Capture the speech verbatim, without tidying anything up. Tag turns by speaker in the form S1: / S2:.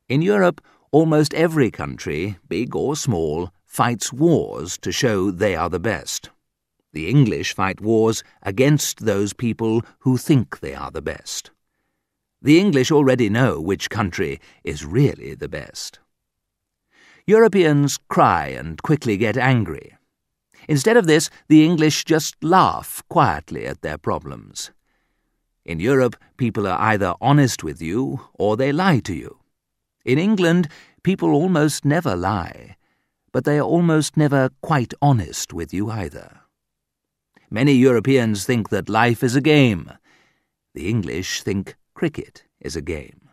S1: In Europe, almost every country, big or small, fights wars to show they are the best. The English fight wars against those people who think they are the best. The English already know which country is really the best. Europeans cry and quickly get angry. Instead of this, the English just laugh quietly at their problems. In Europe, people are either honest with you or they lie to you. In England, people almost never lie, but they are almost never quite honest with you either. Many Europeans think that life is a game. The English think cricket is a game.